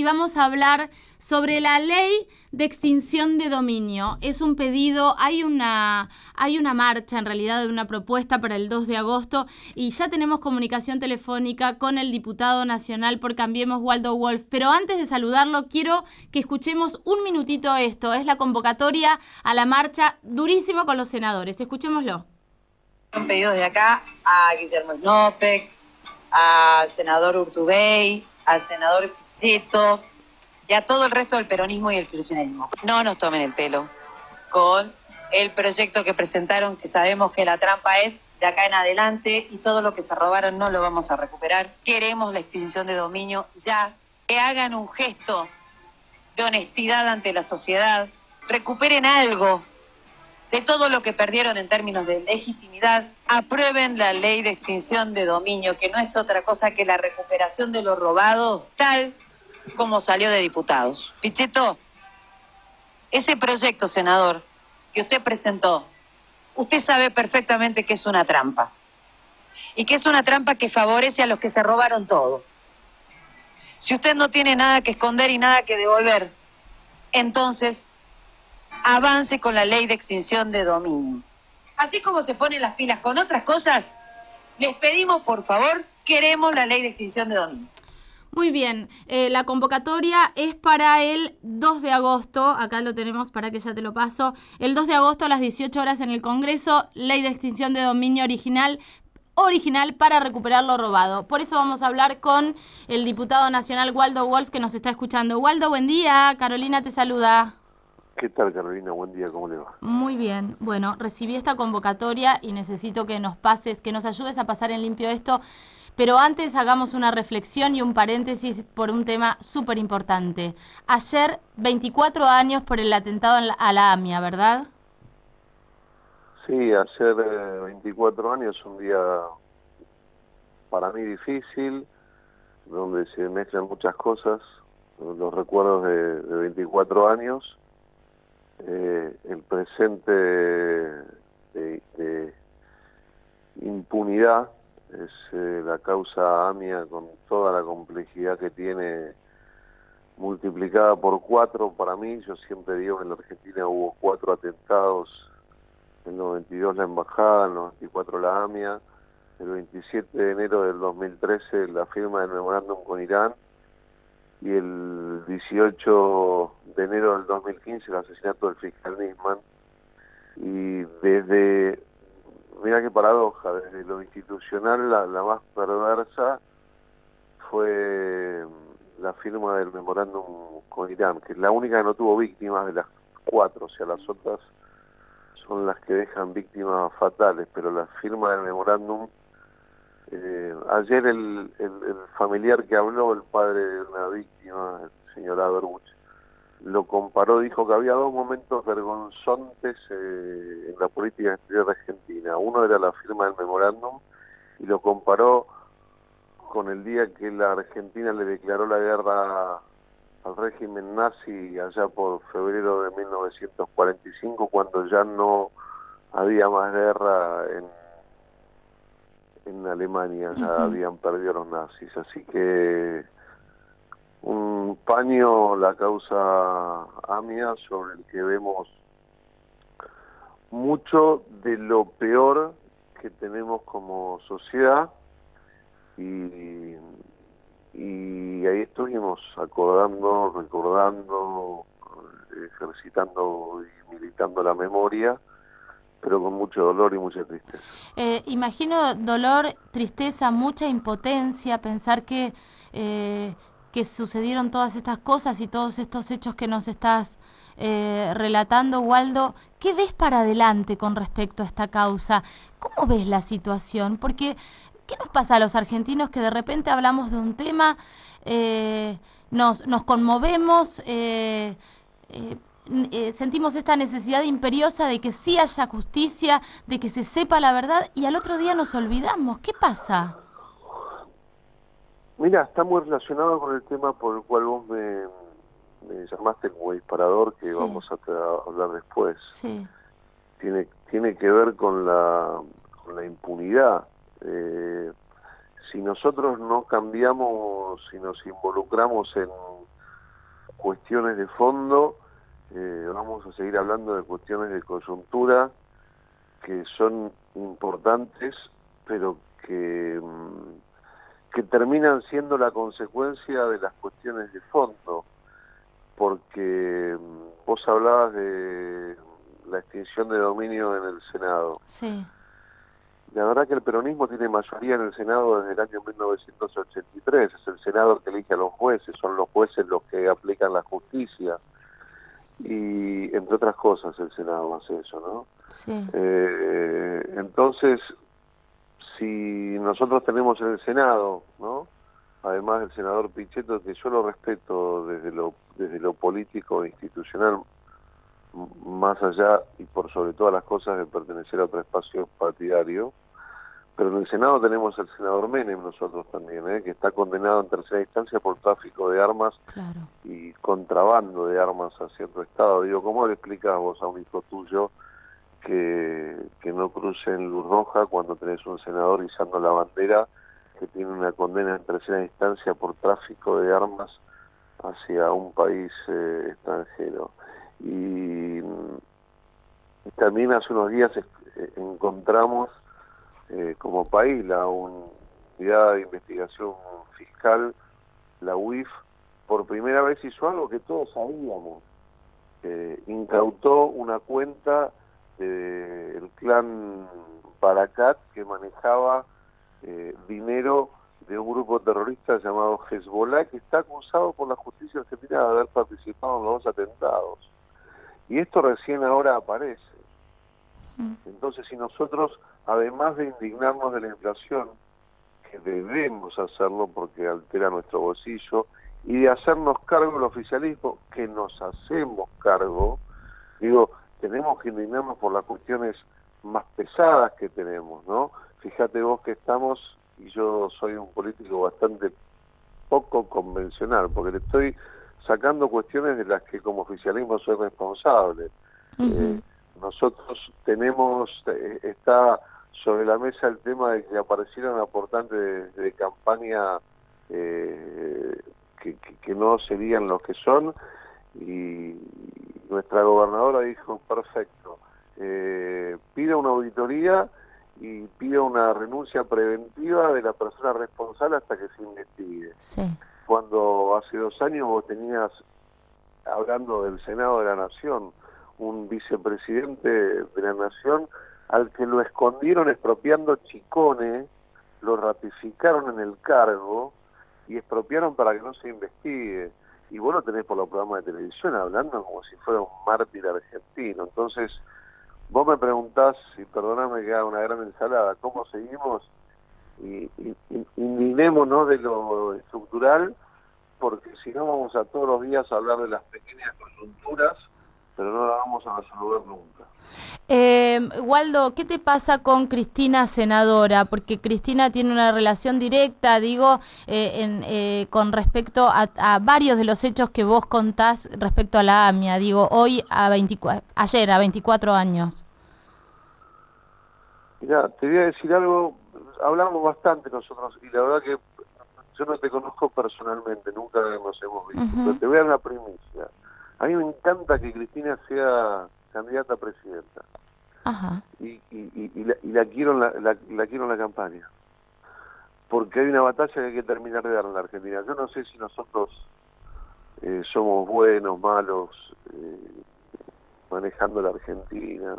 vamos a hablar sobre la ley de extinción de dominio. Es un pedido, hay una marcha en realidad de una propuesta para el 2 de agosto y ya tenemos comunicación telefónica con el diputado nacional por Cambiemos, Waldo Wolf. Pero antes de saludarlo, quiero que escuchemos un minutito esto. Es la convocatoria a la marcha durísimo con los senadores. Escuchémoslo. Un pedido de acá a Guillermo Snopek, al senador Urtubey, al senador Pichetto y a todo el resto del peronismo y el kirchnerismo. No nos tomen el pelo con el proyecto que presentaron, que sabemos que la trampa es de acá en adelante y todo lo que se robaron no lo vamos a recuperar. Queremos la extinción de dominio ya. Que hagan un gesto de honestidad ante la sociedad, recuperen algo de todo lo que perdieron en términos de legitimidad, aprueben la ley de extinción de dominio, que no es otra cosa que la recuperación de lo robado, tal como salió de diputados. Pichetto, ese proyecto, senador, que usted presentó, usted sabe perfectamente que es una trampa. Y que es una trampa que favorece a los que se robaron todo. Si usted no tiene nada que esconder y nada que devolver, entonces avance con la ley de extinción de dominio. Así como se ponen las pilas con otras cosas, les pedimos, por favor, queremos la ley de extinción de dominio. Muy bien, la convocatoria es para el 2 de agosto, acá lo tenemos para que ya te lo paso, el 2 de agosto a las 18 horas en el Congreso, ley de extinción de dominio original para recuperar lo robado. Por eso vamos a hablar con el diputado nacional Waldo Wolf, que nos está escuchando. Waldo, buen día, Carolina te saluda. ¿Qué tal, Carolina? Buen día, ¿cómo le va? Muy bien. Bueno, recibí esta convocatoria y necesito que nos ayudes a pasar en limpio esto. Pero antes hagamos una reflexión y un paréntesis por un tema súper importante. Ayer, 24 años por el atentado a la AMIA, ¿verdad? Sí, ayer 24 años, un día para mí difícil, donde se mezclan muchas cosas, los recuerdos de 24 años, el presente de impunidad, es la causa AMIA con toda la complejidad que tiene, multiplicada por 4 para mí. Yo siempre digo que en la Argentina hubo 4 atentados, en el 92 la embajada, en el 94 la AMIA, el 27 de enero del 2013 la firma del memorándum con Irán, y el 18 de enero del 2015 el asesinato del fiscal Nisman. Y desde, mira qué paradoja, desde lo institucional la más perversa fue la firma del memorándum con Irán, que es la única que no tuvo víctimas de las 4, o sea, las otras son las que dejan víctimas fatales, pero la firma del memorándum, ayer el familiar que habló, el padre de una víctima, el señor Aberbuch, lo comparó, dijo que había 2 momentos vergonzantes en la política exterior argentina. Uno era la firma del memorándum y lo comparó con el día que la Argentina le declaró la guerra al régimen nazi allá por febrero de 1945, cuando ya no había más guerra en Alemania, ya habían perdido los nazis. Así que un paño la causa AMIA, sobre el que vemos mucho de lo peor que tenemos como sociedad, y ahí estuvimos acordando, recordando, ejercitando y militando la memoria, pero con mucho dolor y mucha tristeza. Imagino dolor, tristeza, mucha impotencia, pensar que sucedieron todas estas cosas y todos estos hechos que nos estás relatando, Waldo. ¿Qué ves para adelante con respecto a esta causa? ¿Cómo ves la situación? Porque, ¿qué nos pasa a los argentinos que de repente hablamos de un tema, nos conmovemos, sentimos esta necesidad imperiosa de que sí haya justicia, de que se sepa la verdad, y al otro día nos olvidamos? ¿Qué pasa? Mira, está muy relacionado con el tema por el cual vos me llamaste como disparador, que sí, vamos a hablar después. Sí. Tiene que ver con la impunidad. Si nosotros no cambiamos y nos involucramos cuestiones de fondo, vamos a seguir hablando de cuestiones de coyuntura que son importantes, pero que terminan siendo la consecuencia de las cuestiones de fondo, porque vos hablabas de la extinción de dominio en el Senado. Sí. La verdad que el peronismo tiene mayoría en el Senado desde el año 1983, es el Senado el que elige a los jueces, son los jueces los que aplican la justicia, y entre otras cosas el Senado hace eso, ¿no? Sí. Entonces, si nosotros tenemos en el Senado, ¿no?, además del senador Pichetto, que yo lo respeto desde lo político e institucional, más allá y por sobre todas las cosas de pertenecer a otro espacio partidario, pero en el Senado tenemos al senador Menem nosotros también, que está condenado en tercera instancia por tráfico de armas. Claro. Y contrabando de armas a cierto estado. Digo, ¿cómo le explicás vos a un hijo tuyo que no cruce en luz roja cuando tenés un senador izando la bandera que tiene una condena en tercera instancia por tráfico de armas hacia un país extranjero? Y también hace unos días encontramos como país la Unidad de Investigación Fiscal, la UIF, por primera vez hizo algo que todos sabíamos. Incautó una cuenta del clan Barakat que manejaba dinero de un grupo terrorista llamado Hezbollah, que está acusado por la justicia argentina de haber participado en los 2 atentados. Y esto recién ahora aparece. Entonces, si nosotros, además de indignarnos de la inflación, que debemos hacerlo porque altera nuestro bolsillo, y de hacernos cargo del oficialismo, que nos hacemos cargo, digo, tenemos que indignarnos por las cuestiones más pesadas que tenemos, ¿no? Fíjate vos que estamos, y yo soy un político bastante poco convencional, porque le estoy sacando cuestiones de las que como oficialismo soy responsable. Nosotros tenemos, está sobre la mesa el tema de que aparecieron aportantes de campaña que no serían los que son, y nuestra gobernadora dijo, perfecto, pida una auditoría y pida una renuncia preventiva de la persona responsable hasta que se investigue. Sí. Cuando hace 2 años vos tenías, hablando del Senado de la Nación, un vicepresidente de la Nación al que lo escondieron expropiando chicones, lo ratificaron en el cargo y expropiaron para que no se investigue. Y vos lo tenés por los programas de televisión hablando como si fuera un mártir argentino. Entonces, vos me preguntás, y perdóname que haga una gran ensalada, ¿cómo seguimos? Y indignémonos de lo estructural, porque si no vamos a todos los días a hablar de las pequeñas coyunturas, pero no la vamos a resolver nunca. Waldo, ¿qué te pasa con Cristina senadora? Porque Cristina tiene una relación directa, digo, con respecto a varios de los hechos que vos contás respecto a la AMIA, digo, ayer a 24 años. Mirá, te voy a decir algo, hablamos bastante nosotros, y la verdad que yo no te conozco personalmente, nunca nos hemos visto, pero te voy a dar una primicia. A mí me encanta que Cristina sea candidata a presidenta. Ajá. Y la quiero en la campaña. Porque hay una batalla que hay que terminar de dar en la Argentina. Yo no sé si nosotros somos buenos, malos, manejando la Argentina.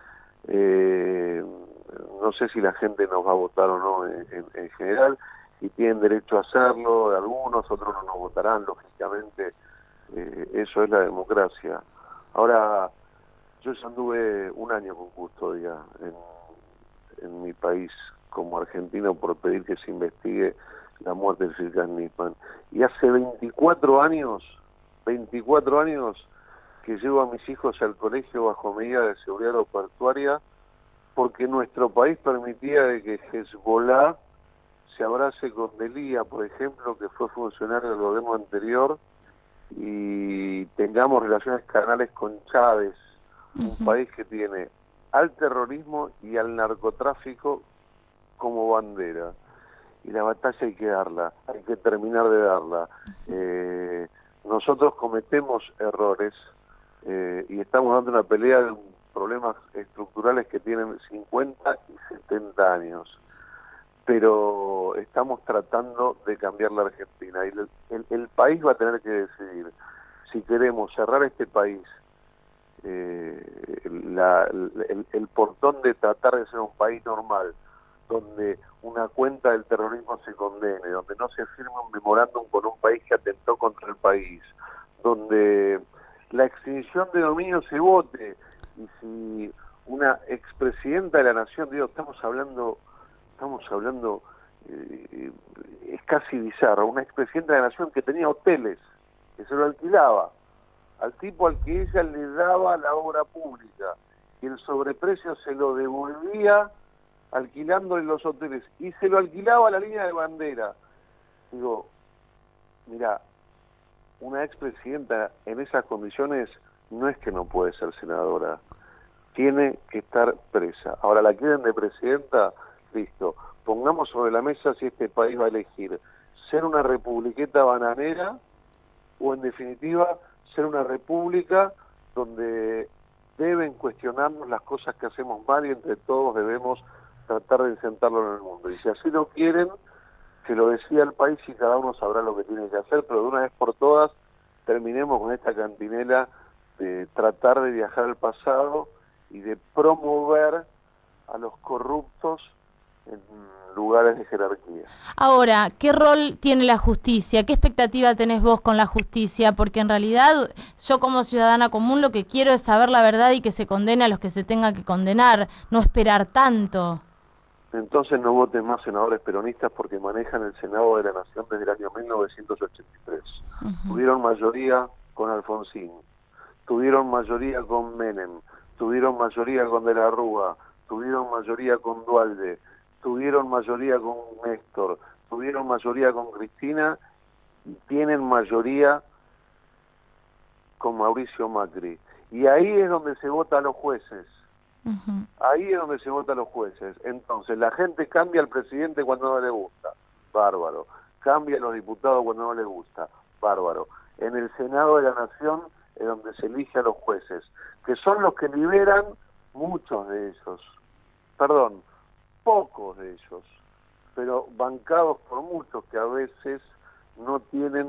No sé si la gente nos va a votar o no en general, y tienen derecho a hacerlo, algunos, otros no nos votarán, lógicamente. Eso es la democracia. Ahora, yo ya anduve 1 año con custodia en mi país como argentino por pedir que se investigue la muerte de Circan Nisman. Y hace 24 años que llevo a mis hijos al colegio bajo medida de seguridad aeroportuaria, porque nuestro país permitía de que Hezbollah se abrace con Delía, por ejemplo, que fue funcionario del gobierno anterior, y tengamos relaciones carnales con Chávez, un país que tiene al terrorismo y al narcotráfico como bandera. Y la batalla hay que darla, hay que terminar de darla. nosotros cometemos errores y estamos dando una pelea de problemas estructurales que tienen 50 y 70 años, pero estamos tratando de cambiar la Argentina y el país va a tener que decidir si queremos cerrar este país, el portón de tratar de ser un país normal, donde una cuenta del terrorismo se condene, donde no se firme un memorándum con un país que atentó contra el país, donde la extinción de dominio se vote, y si una expresidenta de la nación, digo, estamos hablando, es casi bizarro, una expresidenta de la nación que tenía hoteles, que se lo alquilaba al tipo al que ella le daba la obra pública, y el sobreprecio se lo devolvía alquilándole los hoteles, y se lo alquilaba a la línea de bandera. Digo, mira, una expresidenta en esas condiciones no es que no puede ser senadora, tiene que estar presa. Ahora la quieren de presidenta, listo, pongamos sobre la mesa si este país va a elegir ser una republiqueta bananera o en definitiva ser una república donde deben cuestionarnos las cosas que hacemos mal y entre todos debemos tratar de sentarlo en el mundo. Y si así lo quieren, que lo decida el país y cada uno sabrá lo que tiene que hacer, pero de una vez por todas terminemos con esta cantinela de tratar de viajar al pasado y de promover a los corruptos en lugares de jerarquía. Ahora, ¿qué rol tiene la justicia? ¿Qué expectativa tenés vos con la justicia? Porque en realidad yo como ciudadana común lo que quiero es saber la verdad y que se condene a los que se tenga que condenar, no esperar tanto. Entonces no voten más senadores peronistas porque manejan el Senado de la Nación desde el año 1983. Tuvieron mayoría con Alfonsín, tuvieron mayoría con Menem, tuvieron mayoría con De la Rúa, tuvieron mayoría con Duhalde, tuvieron mayoría con Néstor, tuvieron mayoría con Cristina y tienen mayoría con Mauricio Macri. Y ahí es donde se vota a los jueces. Ahí es donde se vota a los jueces. Entonces, la gente cambia al presidente cuando no le gusta, bárbaro. Cambia a los diputados cuando no le gusta, bárbaro. En el Senado de la Nación es donde se elige a los jueces, que son los que liberan muchos de ellos. Perdón, pocos de ellos, pero bancados por muchos que a veces no tienen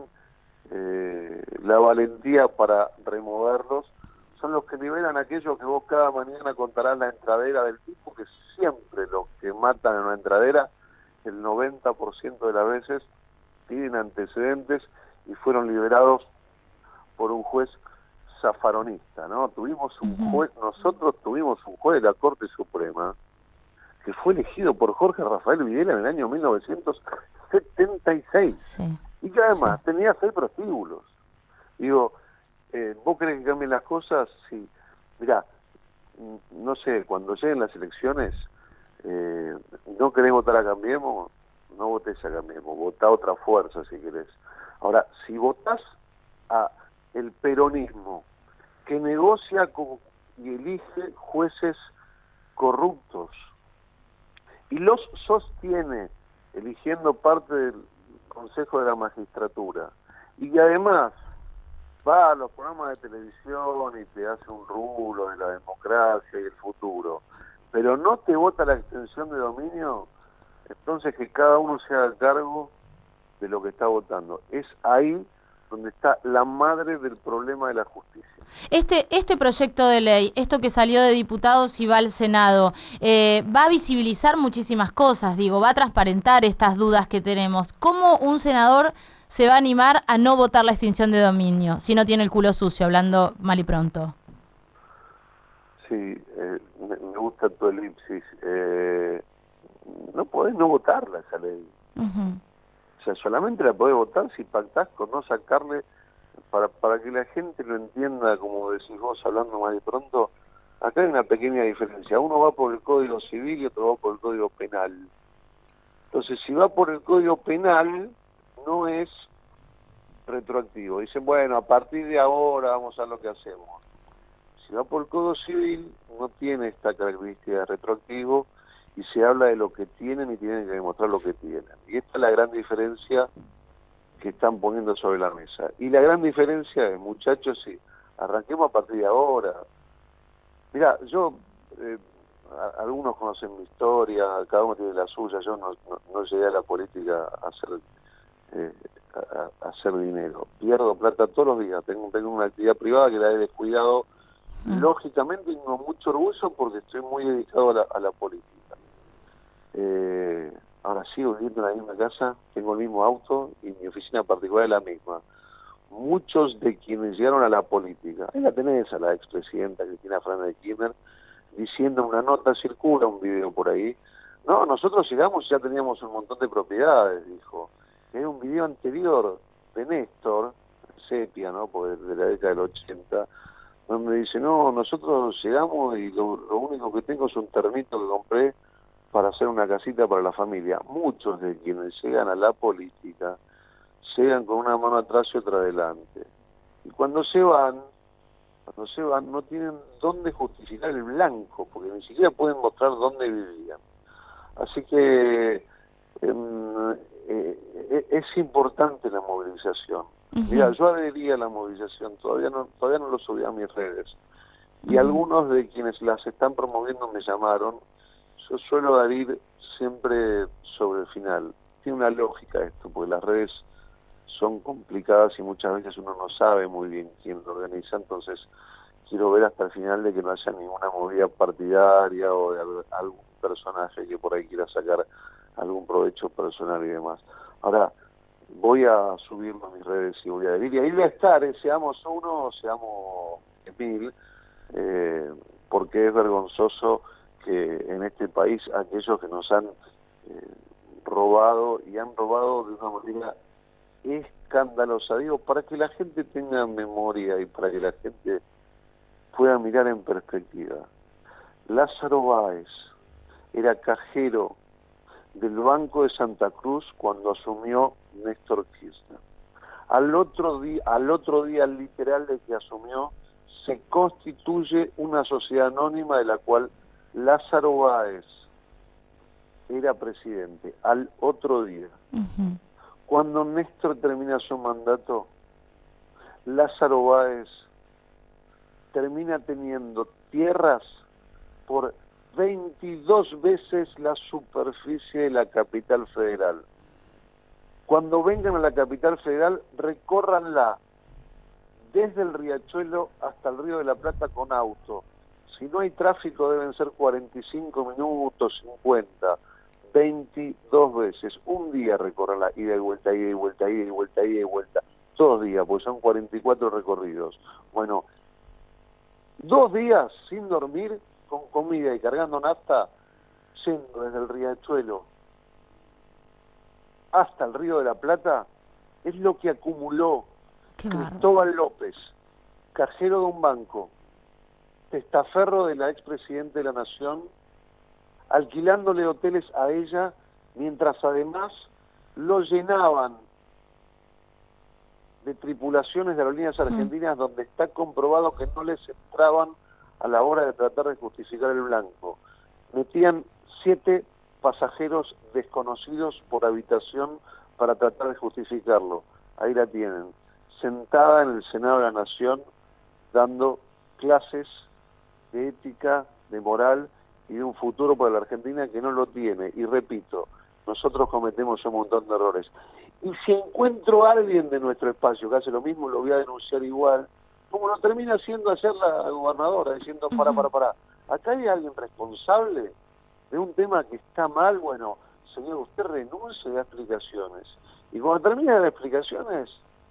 la valentía para removerlos. Son los que liberan aquellos que vos cada mañana contarás la entradera del tipo, que siempre los que matan en una entradera, el 90% de las veces tienen antecedentes y fueron liberados por un juez zafaronista, ¿no? Tuvimos un juez, nosotros tuvimos un juez de la Corte Suprema que fue elegido por Jorge Rafael Videla en el año 1976, sí, y que además tenía 6 prostíbulos. Digo, ¿vos querés que cambien las cosas? Sí. Mirá, no sé, cuando lleguen las elecciones, ¿no querés votar a Cambiemos? No votés a Cambiemos, votá a otra fuerza si querés. Ahora, si votás a el peronismo, que negocia y elige jueces corruptos, y los sostiene eligiendo parte del Consejo de la Magistratura, y que además va a los programas de televisión y te hace un rulo de la democracia y el futuro, pero no te vota la extensión de dominio, entonces que cada uno se haga cargo de lo que está votando. Es ahí donde está la madre del problema de la justicia. Este proyecto de ley, esto que salió de diputados y va al Senado, va a visibilizar muchísimas cosas, digo, va a transparentar estas dudas que tenemos. ¿Cómo un senador se va a animar a no votar la extinción de dominio si no tiene el culo sucio, hablando mal y pronto? Sí, me gusta tu elipsis. No podés no votarla esa ley. O sea, solamente la podés votar si pactás con no sacarle, para que la gente lo entienda, como decís vos, hablando mal y pronto. Acá hay una pequeña diferencia. Uno va por el Código Civil y otro va por el Código Penal. Entonces, si va por el Código Penal, no es retroactivo. Dicen, bueno, a partir de ahora vamos a ver lo que hacemos. Si va por el Código Civil, no tiene esta característica de retroactivo y se habla de lo que tienen y tienen que demostrar lo que tienen. Y esta es la gran diferencia que están poniendo sobre la mesa. Y la gran diferencia es, muchachos, sí, arranquemos a partir de ahora. Mirá, yo, algunos conocen mi historia, cada uno tiene la suya, yo no llegué a la política a hacer dinero. Pierdo plata todos los días, tengo una actividad privada que la he descuidado, lógicamente, y con mucho orgullo porque estoy muy dedicado a la política. Ahora sigo viviendo en la misma casa, tengo el mismo auto y mi oficina particular es la misma. Muchos de quienes llegaron a la política, ahí la tenés a la expresidenta Cristina Fernández de Kirchner, diciendo una nota, circula un video por ahí, no, nosotros llegamos y ya teníamos un montón de propiedades, dijo. Era un video anterior de Néstor, Sepia, ¿no?, porque de la década del 80, donde dice, no, nosotros llegamos y lo único que tengo es un termito que compré para hacer una casita para la familia. Muchos de quienes llegan a la política llegan con una mano atrás y otra adelante. Y cuando se van no tienen dónde justificar el blanco, porque ni siquiera pueden mostrar dónde vivían. Así que es importante la movilización. Mira, yo adherí a la movilización, todavía no lo subí a mis redes. Y algunos de quienes las están promoviendo me llamaron. Yo suelo adherir siempre sobre el final. Tiene una lógica esto, porque las redes son complicadas y muchas veces uno no sabe muy bien quién lo organiza, entonces quiero ver hasta el final de que no haya ninguna movida partidaria o de algún personaje que por ahí quiera sacar algún provecho personal y demás. Ahora, voy a subirlo a mis redes y voy a adherir, y ahí voy a estar, seamos uno o seamos 1000, porque es vergonzoso que en este país aquellos que nos han robado, y han robado de una manera escandalosa, digo, para que la gente tenga memoria y para que la gente pueda mirar en perspectiva. Lázaro Báez era cajero del Banco de Santa Cruz cuando asumió Néstor Kirchner. Al otro día literal de que asumió, se constituye una sociedad anónima de la cual Lázaro Báez era presidente. Al otro día. Cuando Néstor termina su mandato, Lázaro Báez termina teniendo tierras por 22 veces la superficie de la capital federal. Cuando vengan a la capital federal, recórranla desde el Riachuelo hasta el Río de la Plata con auto. Si no hay tráfico deben ser 45 minutos, 50, 22 veces. Un día recorrerla, ida y vuelta, ida y vuelta, ida y vuelta, ida y vuelta. 2 días, pues son 44 recorridos. Bueno, 2 días sin dormir, con comida y cargando nafta, yendo desde el Riachuelo hasta el Río de la Plata, es lo que acumuló Cristóbal López, cajero de un banco, testaferro de la expresidente de la Nación, alquilándole hoteles a ella, mientras además lo llenaban de tripulaciones de aerolíneas argentinas donde está comprobado que no les entraban a la hora de tratar de justificar el blanco. Metían 7 pasajeros desconocidos por habitación para tratar de justificarlo. Ahí la tienen, sentada en el Senado de la Nación, dando clases de ética, de moral y de un futuro para la Argentina que no lo tiene. Y repito, nosotros cometemos un montón de errores. Y si encuentro a alguien de nuestro espacio que hace lo mismo, lo voy a denunciar igual, como lo termina haciendo ayer la gobernadora, diciendo, para. Acá hay alguien responsable de un tema que está mal. Bueno, señor, usted renuncia y da explicaciones. Y cuando termine de dar explicaciones,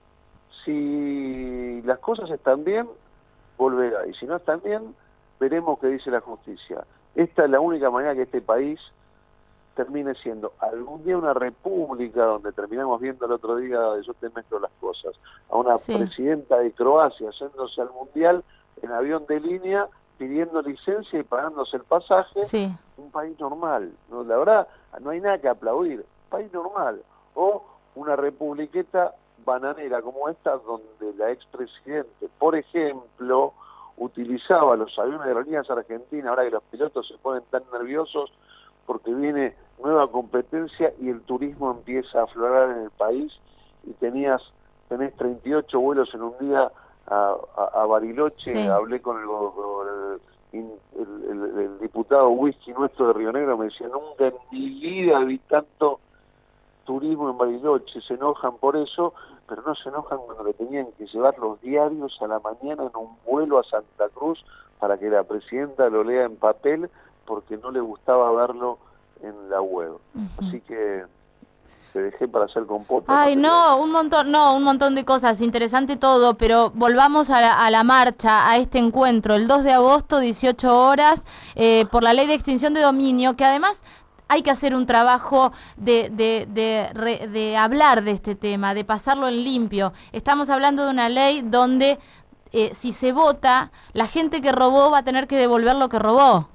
si las cosas están bien, volverá. Y si no están bien, veremos qué dice la justicia. Esta es la única manera que este país termine siendo algún día una república, donde terminamos viendo el otro día, yo te mezclo las cosas, a una presidenta de Croacia yéndose al Mundial en avión de línea, pidiendo licencia y pagándose el pasaje. Un país normal, ¿no? La verdad, no hay nada que aplaudir, país normal. O una republiqueta bananera como esta, donde la expresidente, por ejemplo, utilizaba los aviones de aerolíneas argentinas, ahora que los pilotos se ponen tan nerviosos porque viene nueva competencia y el turismo empieza a aflorar en el país, y tenés 38 vuelos en un día a Bariloche. Sí. Hablé con el diputado Whisky nuestro de Río Negro, me decía, nunca en mi vida vi tanto turismo en Bariloche. Se enojan por eso, pero no se enojan cuando le tenían que llevar los diarios a la mañana en un vuelo a Santa Cruz para que la presidenta lo lea en papel, porque no le gustaba verlo en la web. Así que te dejé para hacer compota. Ay, un montón de cosas, interesante todo, pero volvamos a la marcha, a este encuentro, el 2 de agosto, 18 horas, por la ley de extinción de dominio, que además hay que hacer un trabajo de hablar de este tema, de pasarlo en limpio. Estamos hablando de una ley donde si se vota, la gente que robó va a tener que devolver lo que robó.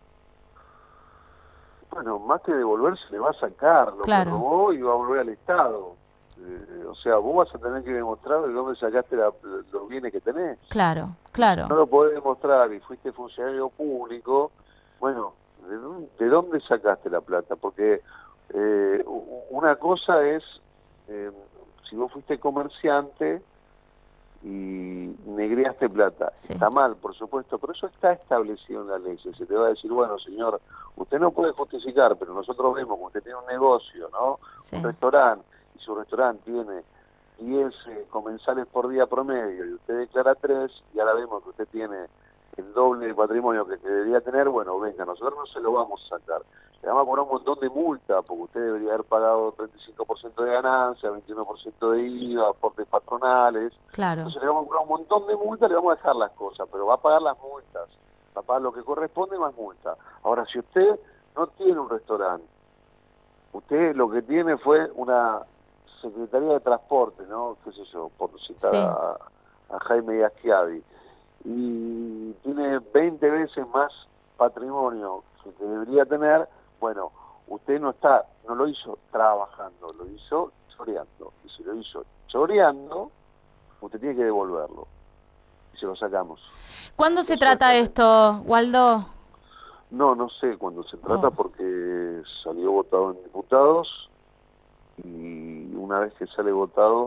Bueno, más que devolver, se le va a sacar lo que robó y va a volver al Estado. O sea, vos vas a tener que demostrar de dónde sacaste los bienes que tenés. Claro. No lo podés demostrar y fuiste funcionario público. Bueno, ¿de dónde sacaste la plata? Porque una cosa es, si vos fuiste comerciante y negreaste plata, está mal, por supuesto, pero eso está establecido en la ley. Se te va a decir, bueno, señor, usted no puede justificar, pero nosotros vemos que usted tiene un negocio, ¿no? Un restaurante, y su restaurante tiene 10 comensales por día promedio, y usted declara 3, y ahora vemos que usted tiene el doble de patrimonio que debería tener. Bueno, venga, nosotros no se lo vamos a sacar. Le vamos a poner un montón de multa, porque usted debería haber pagado 35% de ganancia, 21% de IVA, aportes patronales. Claro. Entonces le vamos a poner un montón de multas, le vamos a dejar las cosas, pero va a pagar las multas, va a pagar lo que corresponde más multa. Ahora, si usted no tiene un restaurante, usted lo que tiene fue una Secretaría de Transporte, ¿no? Qué sé yo, por citar a Jaime Gaschiavi, y tiene 20 veces más patrimonio que debería tener. Bueno, usted no lo hizo trabajando, lo hizo choreando. Y si lo hizo choreando, usted tiene que devolverlo. Y se lo sacamos. ¿Cuándo se trata esto, Waldo? No sé cuándo se trata, porque salió votado en diputados, y una vez que sale votado,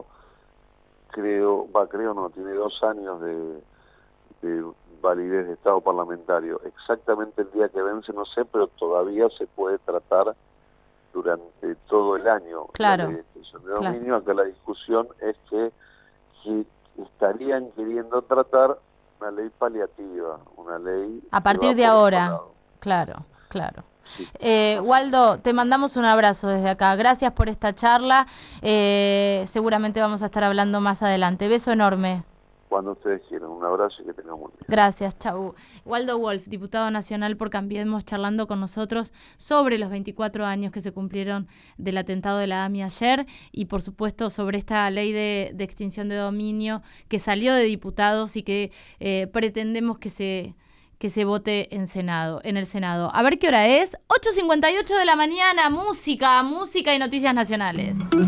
tiene 2 años de validez de estado parlamentario. Exactamente el día que vence no sé, pero todavía se puede tratar durante todo el año. Claro. La ley de extinción de dominio. Acá la discusión es que estarían queriendo tratar una ley paliativa, una ley a partir de ahora. Claro. Sí. Waldo, te mandamos un abrazo desde acá. Gracias por esta charla. Seguramente vamos a estar hablando más adelante. Beso enorme. Cuando ustedes quieran, un abrazo y que tengan un buen día. Gracias, chau. Waldo Wolf, diputado nacional por Cambiemos, charlando con nosotros sobre los 24 años que se cumplieron del atentado de la AMI ayer, y por supuesto sobre esta ley de extinción de dominio que salió de diputados y que pretendemos que se vote en el Senado. A ver qué hora es. 8:58 de la mañana, música y noticias nacionales.